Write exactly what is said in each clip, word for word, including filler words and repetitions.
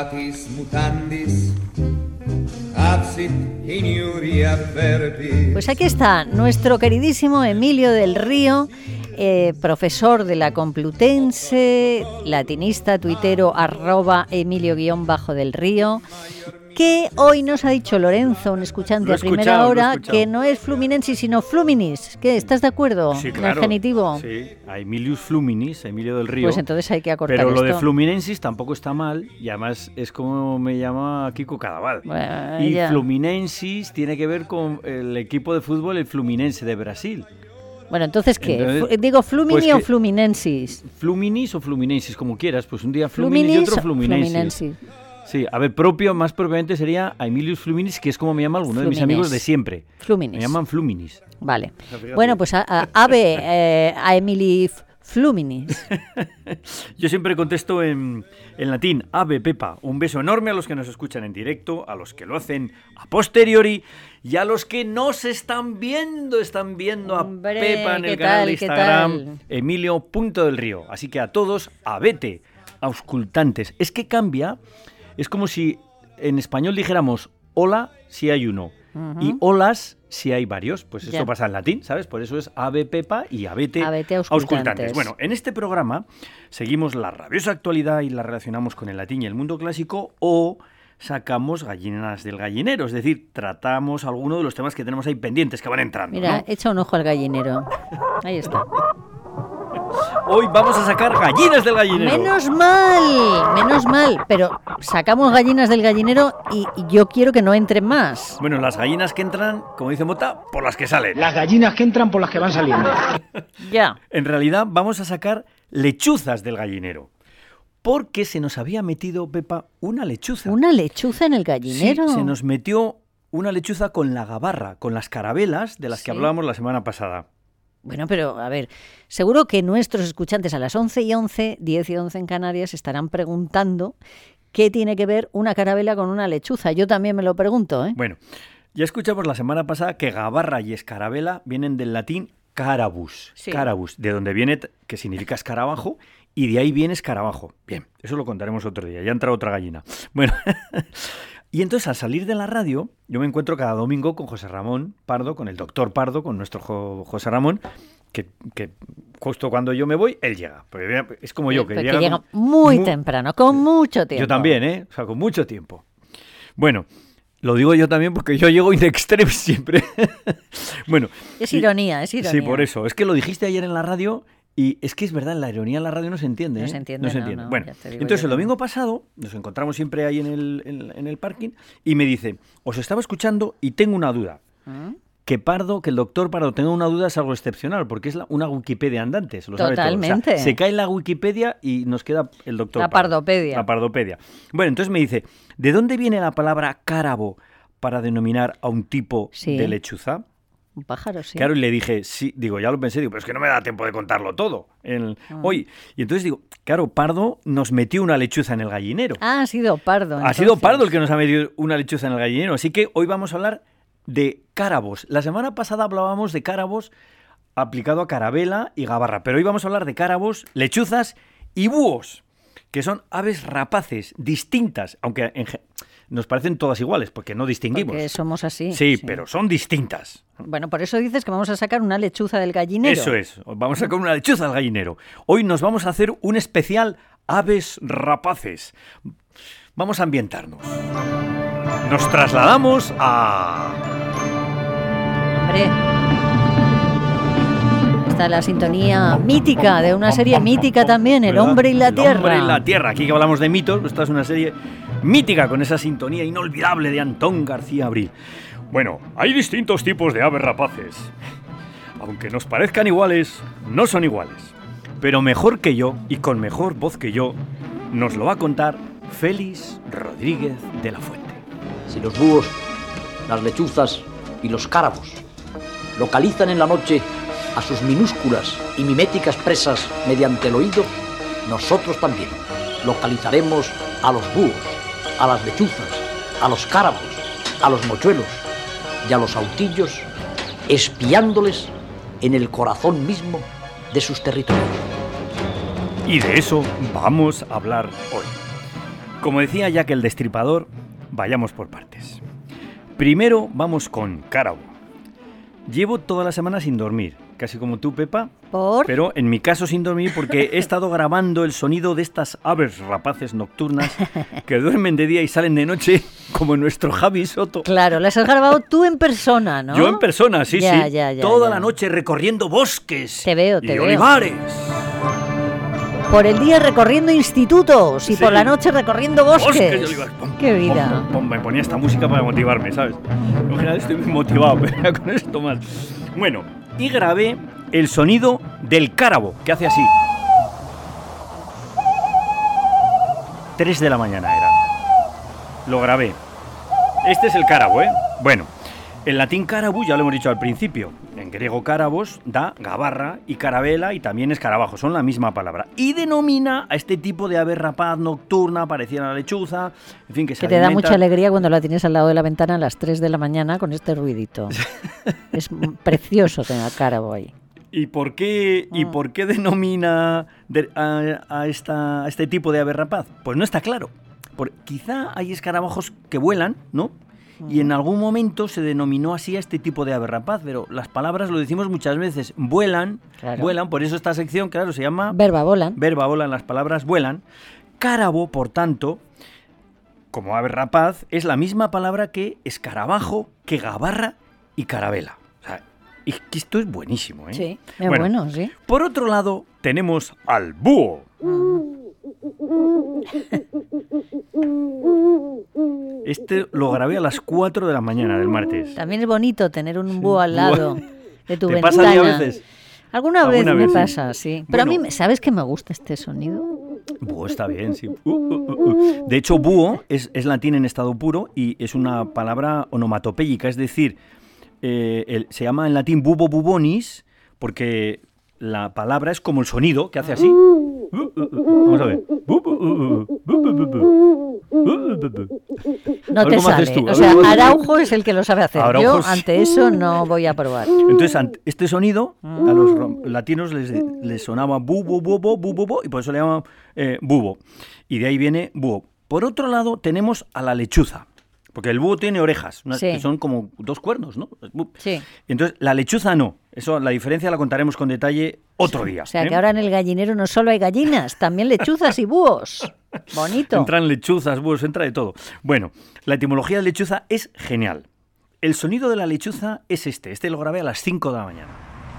mutatis mutandis, absit in iuria verbi. Pues aquí está nuestro queridísimo Emilio del Río, eh, profesor de la Complutense, latinista, tuitero, arroba Emilio guión bajo del Río, que hoy nos ha dicho Lorenzo, un escuchante a primera hora, que no es Fluminensis sino Fluminis. ¿Qué? ¿Estás de acuerdo? Sí, ¿En claro. el genitivo? Sí, a Emilius Fluminis, Emilio del Río. Pues entonces hay que acortar Pero lo esto. de Fluminensis tampoco está mal, y además es como me llama Kiko Cadaval. Bueno, y ya. Fluminensis tiene que ver con el equipo de fútbol, el Fluminense de Brasil. Bueno, entonces, ¿qué? Entonces, ¿Digo Flumini pues o que- Fluminensis? Fluminis o Fluminensis, como quieras. Pues un día Fluminis y otro o Fluminensis. Fluminensis. Sí, a ver, propio, más propiamente sería a Emilius Fluminis, que es como me llama alguno de mis Flumines. amigos de siempre. Fluminis. Me llaman Fluminis. Vale. Fíjate. Bueno, pues a, a, ave eh, a Emily F- Fluminis. Yo siempre contesto en, en latín, ave Pepa. Un beso enorme a los que nos escuchan en directo, a los que lo hacen a posteriori y a los que nos están viendo, están viendo a Hombre, Pepa en ¿qué el canal tal, de qué Instagram, tal? Emilio punto del Río. Así que a todos, abete, auscultantes. Es que cambia, es como si en español dijéramos hola si hay uno Ujú. y olas si hay varios. Pues esto Ya. pasa en latín, ¿sabes? Por eso es ave Pepa y abete, Abete, auscultantes. Bueno, en este programa seguimos la rabiosa actualidad y la relacionamos con el latín y el mundo clásico, o sacamos gallinas del gallinero, es decir, tratamos alguno de los temas que tenemos ahí pendientes que van entrando. Mira, ¿no? echa un ojo al gallinero. Ahí está. Hoy vamos a sacar gallinas del gallinero. Menos mal, menos mal. Pero sacamos gallinas del gallinero y, y yo quiero que no entren más. Bueno, las gallinas que entran, como dice Mota, por las que salen. Las gallinas que entran por las que van saliendo. Ya. En realidad vamos a sacar lechuzas del gallinero, porque se nos había metido, Pepa, una lechuza. ¿Una lechuza en el gallinero? Sí, se nos metió una lechuza con la gabarra, con las carabelas de las que Sí. hablábamos la semana pasada. Bueno, pero a ver, seguro que nuestros escuchantes a las once y once, diez y once en Canarias, estarán preguntando qué tiene que ver una carabela con una lechuza. Yo también me lo pregunto, ¿eh? Bueno, ya escuchamos la semana pasada que gabarra y escarabela vienen del latín carabus, Sí. carabus, de donde viene, t- que significa escarabajo, y de ahí viene escarabajo. Bien, eso lo contaremos otro día, ya entra otra gallina. Bueno, y entonces al salir de la radio, yo me encuentro cada domingo con José Ramón Pardo, con el doctor Pardo, con nuestro jo- José Ramón, que, que justo cuando yo me voy, él llega. Porque es como yo, que Porque llega, llega con- muy mu- temprano, con mucho tiempo. Yo también, ¿eh? O sea, con mucho tiempo. Bueno, lo digo yo también porque yo llego in extremis siempre. Bueno. Es y- ironía, es ironía. Sí, por eso. Es que lo dijiste ayer en la radio y es que es verdad, la ironía en la radio no se entiende. No ¿eh? se entiende, No se no, entiende. no, Bueno, ya te digo entonces yo el que domingo no. pasado nos encontramos siempre ahí en el, en, en el parking y me dice, os estaba escuchando y tengo una duda. ¿Mm? Que Pardo, que el doctor Pardo tenga una duda es algo excepcional, porque es la- una Wikipedia andante, se lo sabe todo. O sea, Totalmente. se cae la Wikipedia y nos queda el doctor La Pardo. pardopedia. La pardopedia. Bueno, entonces me dice, ¿de dónde viene la palabra cárabo para denominar a un tipo Sí. de lechuza? Un pájaro, sí. Claro, y le dije, sí, digo, ya lo pensé, digo, pero es que no me da tiempo de contarlo todo en- Ah. hoy. Y entonces digo, claro, Pardo nos metió una lechuza en el gallinero. Ah, ha sido Pardo. Ha entonces. sido Pardo el que nos ha metido una lechuza en el gallinero. Así que hoy vamos a hablar de cárabos. La semana pasada hablábamos de cárabos aplicado a carabela y gabarra, pero hoy vamos a hablar de cárabos, lechuzas y búhos, que son aves rapaces distintas, aunque en ge- nos parecen todas iguales, porque no distinguimos. Porque somos así. Sí, pero son distintas. Bueno, por eso dices que vamos a sacar una lechuza del gallinero. Eso es. Vamos a sacar una lechuza al gallinero. Hoy nos vamos a hacer un especial aves rapaces. Vamos a ambientarnos. Nos trasladamos a... Hombre. Está la sintonía mítica de una serie mítica también, El ¿verdad? hombre y la El tierra. hombre y la tierra. Aquí que hablamos de mitos, esta es una serie mítica con esa sintonía inolvidable de Antón García Abril. Bueno, hay distintos tipos de aves rapaces. Aunque nos parezcan iguales, no son iguales. Pero mejor que yo, y con mejor voz que yo, nos lo va a contar Félix Rodríguez de la Fuente. Si los búhos, las lechuzas y los cárabos localizan en la noche a sus minúsculas y miméticas presas mediante el oído, nosotros también localizaremos a los búhos, a las lechuzas, a los cárabos, a los mochuelos y a los autillos, espiándoles en el corazón mismo de sus territorios. Y de eso vamos a hablar hoy. Como decía Jack el Destripador, vayamos por partes. Primero vamos con Cárabo. Llevo toda la semana sin dormir, casi como tú, Pepa. ¿Por? Pero en mi caso sin dormir porque he estado grabando el sonido de estas aves rapaces nocturnas que duermen de día y salen de noche, como nuestro Javi Soto. Claro, las has grabado tú en persona, ¿no? Yo en persona, sí, Ya, sí. ya, ya, Toda ya. la noche recorriendo bosques Te veo, y te veo. olivares. Por el día recorriendo institutos y Sí. por la noche recorriendo bosques. Bosques y olivares. Pum, ¡Qué pum, vida! pum, pum. Me ponía esta música para motivarme, ¿sabes? En general estoy muy motivado, pero con esto más. Bueno, y grabé el sonido del cárabo, que hace así. Tres de la mañana era. Lo grabé. Este es el cárabo, ¿eh? Bueno, en latín carabus, ya lo hemos dicho al principio. En griego cárabos da gabarra y carabela y también escarabajo, son la misma palabra. Y denomina a este tipo de ave rapaz nocturna, parecida a la lechuza, en fin, que se Que te da alimenta- mucha alegría cuando la tienes al lado de la ventana a las tres de la mañana con este ruidito. Es m- precioso tener cárabo ahí. ¿Y por qué, y Mm. por qué denomina de- a, a esta, a este tipo de ave rapaz? Pues no está claro. Por, quizá hay escarabajos que vuelan, ¿no? Y en algún momento se denominó así a este tipo de ave rapaz, pero las palabras lo decimos muchas veces, vuelan, Claro. vuelan, por eso esta sección, claro, se llama Verba volan. verba volan, las palabras vuelan. Cárabo, por tanto, como ave rapaz, es la misma palabra que escarabajo, que gabarra y carabela. O sea, es que esto es buenísimo, ¿eh? Sí, es bueno, sí. Por otro lado, tenemos al búho. Este lo grabé a las cuatro de la mañana del martes. También es bonito tener un búho al búho. lado de tu ¿Te ventana. pasa a ti a veces? Alguna, Alguna vez me vez, sí. pasa, sí. Pero a Bueno. mí, me- ¿sabes que me gusta este sonido? Búho está bien, sí. Uh, uh, uh, uh. De hecho, búho es, es latín en estado puro y es una palabra onomatopéyica, es decir, eh, el- se llama en latín bubo bubonis porque la palabra es como el sonido que hace así. Uh, uh, uh. Vamos a ver. Bu, bu, uh, uh. Bu, bu, bu, bu. Uh, uh, bu, bu. No A ver te cómo haces sale. tú, a O ver sea, cómo haces tú. Araujo es el que lo sabe hacer. Araujo Yo sí. ante eso no voy a probar. Entonces, ante este sonido, a los rom- latinos les, les sonaba bubo, bubo, bubo, bubo, y por eso le llaman eh, bubo. Y de ahí viene búho. Por otro lado, tenemos a la lechuza. Porque el búho tiene orejas, unas Sí. que son como dos cuernos, ¿no? Bu- Sí. Entonces, la lechuza no. Eso, la diferencia la contaremos con detalle otro día. O sea, ¿eh? que ahora en el gallinero no solo hay gallinas, también lechuzas y búhos. Bonito. Entran lechuzas, búhos, entra de todo. Bueno, la etimología de lechuza es genial. El sonido de la lechuza es este. Este lo grabé a las cinco de la mañana.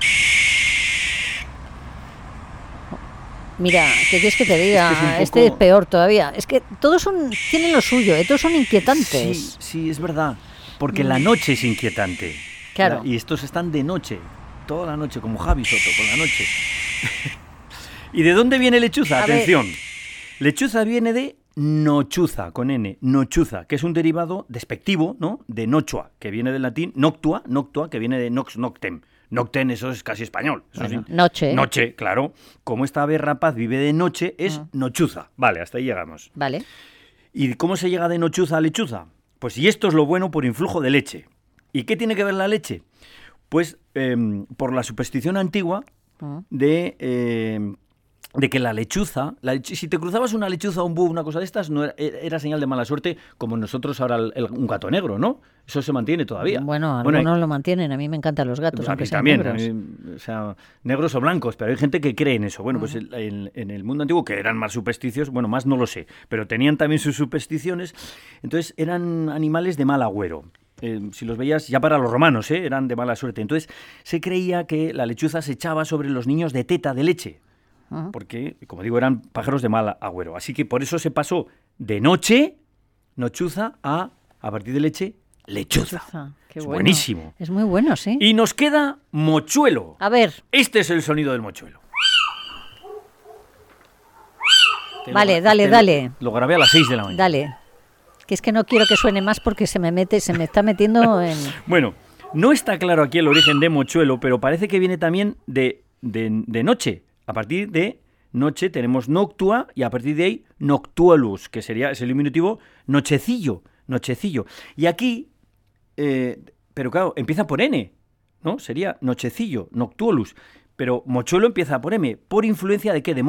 Mira, ¿qué quieres que te diga? Este es un Este es poco- peor todavía. Es que todos son, tienen lo suyo, ¿eh? Todos son Sí, inquietantes. sí, es verdad. Porque la noche es inquietante. Claro. La- y estos están de noche, toda la noche, como Javi Soto, por la noche. ¿Y de dónde viene lechuza? A ver. Atención. Lechuza viene de nochuza, con N, nochuza, que es un derivado despectivo, ¿no? De nochua, que viene del latín noctua, noctua, que viene de nox noctem. Noctem, eso es casi español. Eso Bueno, sí. noche. Noche, claro. Como esta ave rapaz vive de noche, es Ah. nochuza. Vale, hasta ahí llegamos. Vale. ¿Y cómo se llega de nochuza a lechuza? Pues y esto es lo bueno por influjo de leche. ¿Y qué tiene que ver la leche? Pues em, por la superstición antigua Mm. de, em, de que la lechuza, la leche- si te cruzabas una lechuza o un búho, una cosa de estas, no era, era señal de mala suerte, como nosotros ahora el- el- un gato negro, ¿no? Eso se mantiene todavía. Bueno, Bueno, algunos lo mantienen. A mí me encantan los gatos, a aunque mí sean también, negros. a mí, o sea, negros o blancos, pero hay gente que cree en eso. Bueno, pues el- el- en el mundo antiguo, que eran más supersticios, bueno, más no lo sé, pero tenían también sus supersticiones, entonces eran animales de mal agüero. Eh, si los veías, ya para los romanos, ¿eh? Eran de mala suerte. Entonces se creía que la lechuza se echaba sobre los niños de teta, de leche, Ajá. porque, como digo, eran pájaros de mal agüero. Así que por eso se pasó de noche, nochuza, a, a partir de leche, lechuza. Lechuza, qué Es bueno. buenísimo. Es muy bueno, sí. Y nos queda mochuelo. A ver, Este es el sonido del mochuelo. Te lo Vale, gra- dale, te lo- dale. Lo grabé a las seis de la mañana. dale. Que es que no quiero que suene más porque se me mete, se me está metiendo en... Bueno, no está claro aquí el origen de mochuelo, pero parece que viene también de, de, de noche. A partir de noche tenemos noctua y a partir de ahí noctuolus, que sería, es el diminutivo nochecillo, nochecillo. Y aquí, eh, pero claro, empieza por N, ¿no? Sería nochecillo, noctuolus. Pero mochuelo empieza por M. ¿Por influencia de qué? De mocho.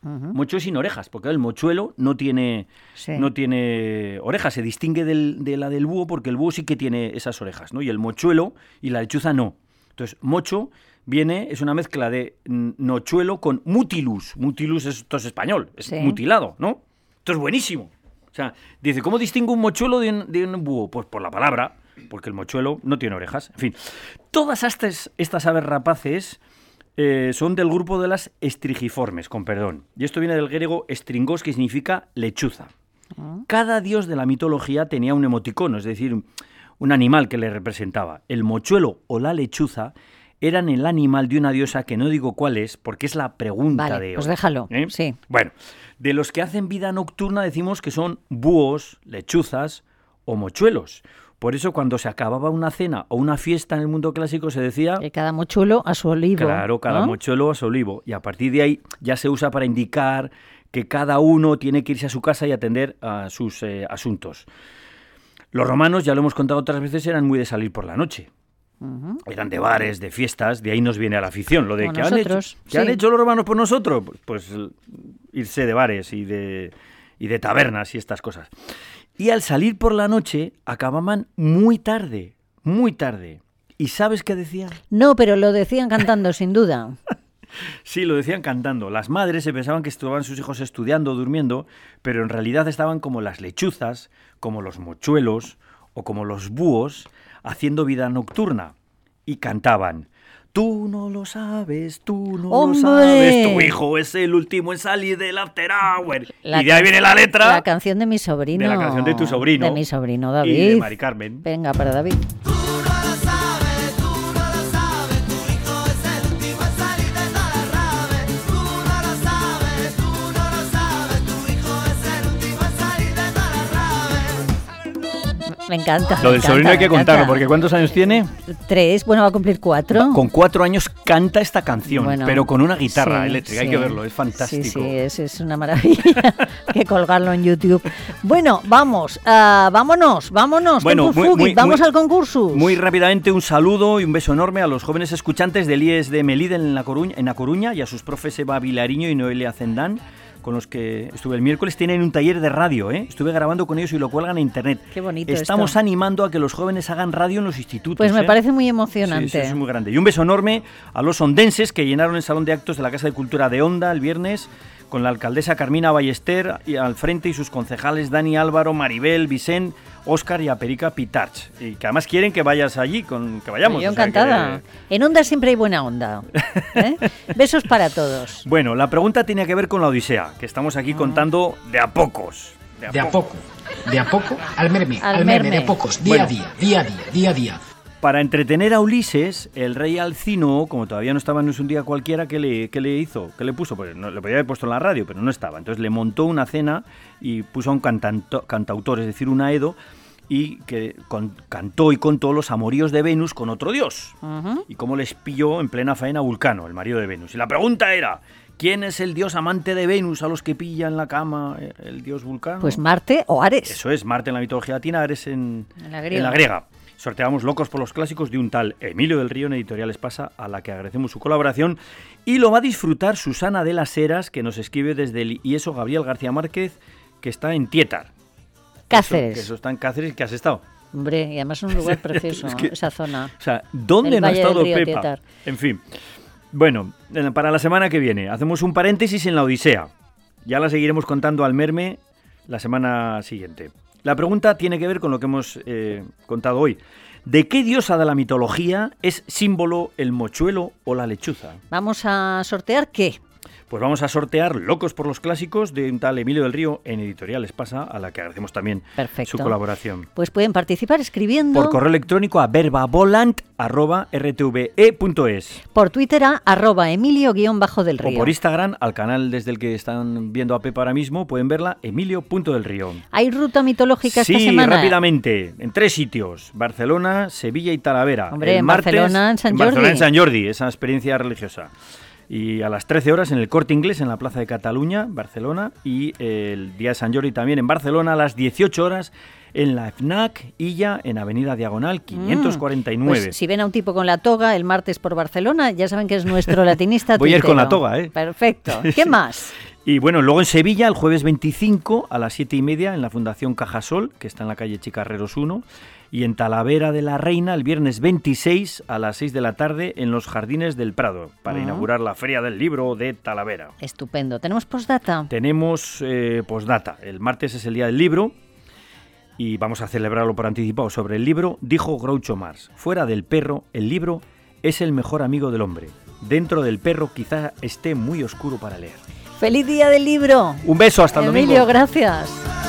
Uh-huh. Mocho sin orejas, porque el mochuelo no tiene, sí. no tiene orejas, se distingue del, de la del búho porque el búho sí que tiene esas orejas, ¿no? Y el mochuelo y la lechuza no. Entonces, mocho viene, es una mezcla de nochuelo con mutilus. Mutilus es, esto es español, es sí. mutilado, ¿no? Esto es buenísimo. O sea, dice, ¿cómo distingo un mochuelo de un, de un búho? Pues por la palabra, porque el mochuelo no tiene orejas. En fin, todas estas, estas aves rapaces eh, son del grupo de las estrigiformes, con perdón. Y esto viene del griego estringos, que significa lechuza. Uh-huh. Cada dios de la mitología tenía un emoticono, es decir, un animal que le representaba. El mochuelo o la lechuza eran el animal de una diosa que no digo cuál es, porque es la pregunta vale, de hoy. Pues déjalo, ¿Eh? sí. Bueno, de los que hacen vida nocturna decimos que son búhos, lechuzas o mochuelos. Por eso cuando se acababa una cena o una fiesta en el mundo clásico se decía... Que cada mochuelo a su olivo. Claro, cada ¿no? mochuelo a su olivo. Y a partir de ahí ya se usa para indicar que cada uno tiene que irse a su casa y atender a sus eh, asuntos. Los romanos, ya lo hemos contado otras veces, eran muy de salir por la noche. Uh-huh. Eran de bares, de fiestas, de ahí nos viene a la afición. Lo de Como ¿qué, han hecho, ¿qué sí. han hecho los romanos por nosotros? Pues, pues irse de bares y de, y de tabernas y estas cosas. Y al salir por la noche acababan muy tarde, muy tarde. ¿Y sabes qué decían? No, pero lo decían cantando, sin duda. Sí, lo decían cantando. Las madres se pensaban que estaban sus hijos estudiando o durmiendo, pero en realidad estaban como las lechuzas, como los mochuelos o como los búhos, haciendo vida nocturna. Y cantaban: tú no lo sabes, tú no ¡Hombre! lo sabes, tu hijo es el último en salir del after hour. La y de ahí viene la letra. La canción de mi sobrino. De la canción de tu sobrino. De mi sobrino David. Y de Mari Carmen. Venga, para David. Me encanta. Lo me del encanta, sobrino hay que contarlo, encanta. porque ¿cuántos años tiene? Tres, bueno, va a cumplir cuatro. Con cuatro años canta esta canción, bueno, pero con una guitarra sí, eléctrica, sí. hay que verlo, es fantástico. Sí, sí, es, es una maravilla. Hay que colgarlo en YouTube. Bueno, vamos, uh, vámonos, vámonos, bueno, Tempo muy, Fugit, muy, vamos muy, al concurso. Muy rápidamente un saludo y un beso enorme a los jóvenes escuchantes del I E S de Melide en La Coruña, en La Coruña y a sus profes Eva Vilariño y Noelia Zendán, con los que estuve el miércoles. Tienen un taller de radio, ¿eh? Estuve grabando con ellos y lo cuelgan en internet. Qué bonito. Estamos esto. animando a que los jóvenes hagan radio en los institutos. Pues me ¿eh? parece muy emocionante. Sí, sí, es muy grande. Y un beso enorme a los ondenses que llenaron el salón de actos de la Casa de Cultura de Onda el viernes, con la alcaldesa Carmina Ballester y al frente y sus concejales Dani Álvaro, Maribel, Vicent, Óscar y Aperica Pitarch. Y que además quieren que vayas allí, con, que vayamos. Yo o sea, encantada. Que... En Onda siempre hay buena onda. ¿eh? Besos para todos. Bueno, la pregunta tenía que ver con la Odisea, que estamos aquí ah. contando de a pocos. De a, de a poco. De a poco al merme, al, al merme, merme, de a pocos, día bueno, a día, día a día, día a día. Para entretener a Ulises, el rey Alcino, como todavía no estaba en un día cualquiera, ¿qué le, qué le hizo? ¿Qué le puso? Pues no, le podía haber puesto en la radio, pero no estaba. Entonces le montó una cena y puso a un cantanto, cantautor, es decir, un aedo, y que con, cantó y contó los amoríos de Venus con otro dios. Uh-huh. Y cómo les pilló en plena faena a Vulcano, el marido de Venus. Y la pregunta era: ¿quién es el dios amante de Venus a los que pilla en la cama el dios Vulcano? Pues Marte o Ares. Eso es, Marte en la mitología latina, Ares en, en, la, griega. en la griega. Sorteamos Locos por los Clásicos de un tal Emilio del Río en Editoriales Pasa, a la que agradecemos su colaboración. Y lo va a disfrutar Susana de las Heras, que nos escribe desde el I E S O Gabriel García Márquez, que está en Tietar. Cáceres. Eso, que eso está en Cáceres, que has estado. Hombre, y además es un lugar precioso, es que, esa zona. O sea, ¿dónde el no ha Valle estado del Río Pepa? Tietar. En fin. Bueno, para la semana que viene hacemos un paréntesis en la Odisea. Ya la seguiremos contando al merme la semana siguiente. La pregunta tiene que ver con lo que hemos eh, contado hoy. ¿De qué diosa de la mitología es símbolo el mochuelo o la lechuza? Vamos a sortear ¿qué? Pues vamos a sortear Locos por los Clásicos de un tal Emilio del Río en Editoriales Pasa, a la que agradecemos también Perfecto. su colaboración. Pues pueden participar escribiendo... Por correo electrónico a verbavolant arroba r t v e punto es. Por Twitter a arroba Emilio guión bajo del Río. O por Instagram, al canal desde el que están viendo a Pepa ahora mismo, pueden verla, Emilio punto del Río. ¿Hay ruta mitológica sí, esta semana? Sí, rápidamente, en tres sitios, Barcelona, Sevilla y Talavera. Hombre, el en martes, Barcelona, en San en Jordi. Barcelona, en San Jordi, esa experiencia religiosa. Y a las trece horas en el Corte Inglés, en la Plaza de Cataluña, Barcelona. Y el día de San Jordi también en Barcelona, a las dieciocho horas en la FNAC Illa, en Avenida Diagonal quinientos cuarenta y nueve. Pues si ven a un tipo con la toga el martes por Barcelona, ya saben que es nuestro latinista. Voy a ir tuitero. con la toga, ¿eh? Perfecto. ¿Qué más? Y bueno, luego en Sevilla, el jueves veinticinco a las siete y media en la Fundación Cajasol, que está en la calle Chicarreros uno, y en Talavera de la Reina el viernes veintiséis a las seis de la tarde en los Jardines del Prado, para uh-huh. inaugurar la Feria del Libro de Talavera. Estupendo. ¿Tenemos postdata? Tenemos eh, postdata. El martes es el Día del Libro y vamos a celebrarlo por anticipado. Sobre el libro, dijo Groucho Marx: fuera del perro, el libro es el mejor amigo del hombre. Dentro del perro quizá esté muy oscuro para leer. ¡Feliz Día del Libro! Un beso, hasta el domingo. Emilio, gracias.